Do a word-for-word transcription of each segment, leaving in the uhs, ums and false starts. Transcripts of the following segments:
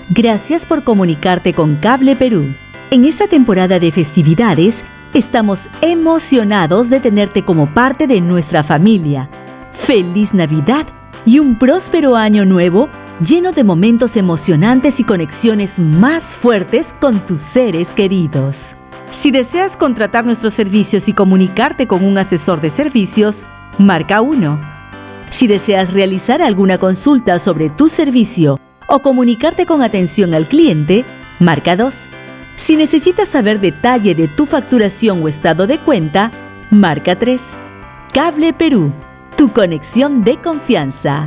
Gracias por comunicarte con Cable Perú. En esta temporada de festividades, estamos emocionados de tenerte como parte de nuestra familia. ¡Feliz Navidad y un próspero año nuevo lleno de momentos emocionantes y conexiones más fuertes con tus seres queridos! Si deseas contratar nuestros servicios y comunicarte con un asesor de servicios, marca uno. Si deseas realizar alguna consulta sobre tu servicio o comunicarte con atención al cliente, marca dos. Si necesitas saber detalle de tu facturación o estado de cuenta, marca tres. Cable Perú, tu conexión de confianza.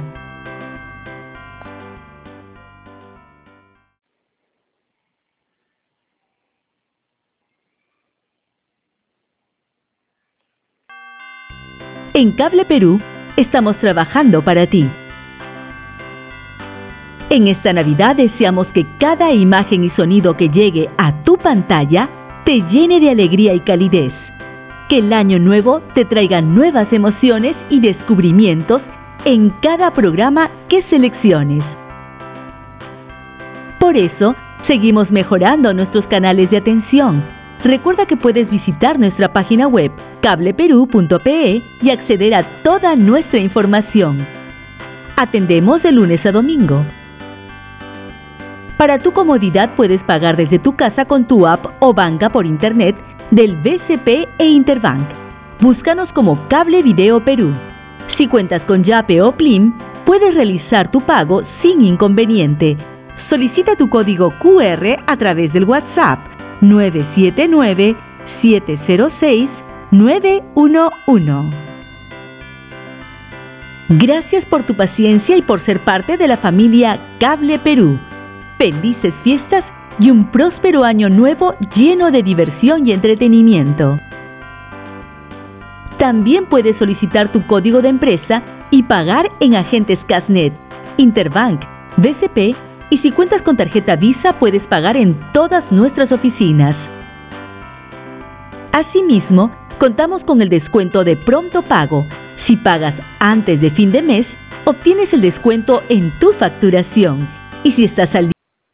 En Cable Perú, estamos trabajando para ti. En esta Navidad deseamos que cada imagen y sonido que llegue a tu pantalla te llene de alegría y calidez. Que el año nuevo te traiga nuevas emociones y descubrimientos en cada programa que selecciones. Por eso, seguimos mejorando nuestros canales de atención. Recuerda que puedes visitar nuestra página web cable perú punto pe y acceder a toda nuestra información. Atendemos de lunes a domingo. Para tu comodidad puedes pagar desde tu casa con tu app o banca por internet del B C P e Interbank. Búscanos como Cable Video Perú. Si cuentas con Yape o Plim, puedes realizar tu pago sin inconveniente. Solicita tu código cu erre a través del WhatsApp nueve siete nueve, siete cero seis, nueve uno uno. Gracias por tu paciencia y por ser parte de la familia Cable Perú. Felices fiestas y un próspero año nuevo lleno de diversión y entretenimiento. También puedes solicitar tu código de empresa y pagar en agentes Casnet, Interbank, B C P y si cuentas con tarjeta Visa puedes pagar en todas nuestras oficinas. Asimismo, contamos con el descuento de pronto pago. Si pagas antes de fin de mes, obtienes el descuento en tu facturación. Y si estás al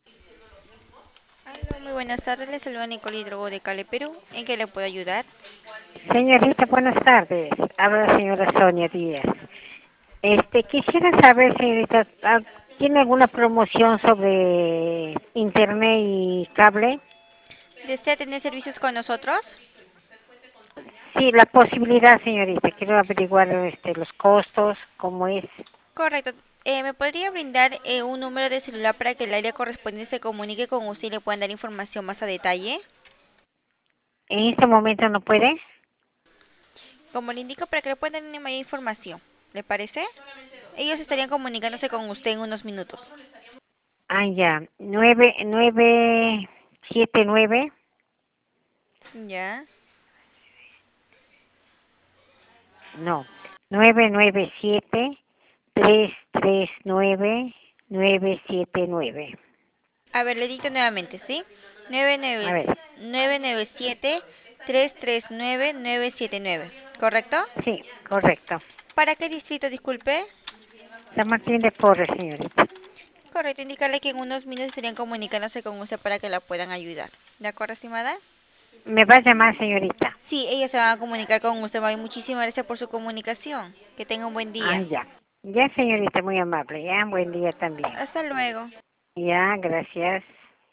Muy buenas tardes, les saluda Nicole Hidrogo de Cable Perú. ¿En qué le puedo ayudar? Señorita, buenas tardes. Habla la señora Sonia Díaz. Este, quisiera saber, señorita, ¿tiene alguna promoción sobre internet y cable? ¿Desea tener servicios con nosotros? Sí, la posibilidad, señorita. Quiero averiguar este, los costos, cómo es. Correcto. Eh, ¿me podría brindar eh, un número de celular para que el área correspondiente se comunique con usted y le puedan dar información más a detalle? ¿En este momento no puede? Como le indico, para que le puedan dar mayor información. ¿Le parece? Ellos estarían comunicándose con usted en unos minutos. Ah, ya. Nueve, nueve, siete, nueve. Ya. No. Nueve, nueve, siete, tres, tres, nueve, nueve, siete, nueve. A ver, le dicto nuevamente, ¿sí? nueve A nueve ver. nueve nueve siete, tres tres nueve, nueve siete nueve. ¿Correcto? Sí, correcto. ¿Para qué distrito, disculpe? San Martín de Porres, señorita. Correcto, indicarle que en unos minutos estarían comunicándose con usted para que la puedan ayudar. ¿De acuerdo, estimada? ¿Me va a llamar, señorita? Sí, ellos se van a comunicar con usted. Mami. Muchísimas gracias por su comunicación. Que tenga un buen Ah, día. ya. Ya, señorita, muy amable. Ya, buen día también. Hasta luego. Ya, gracias.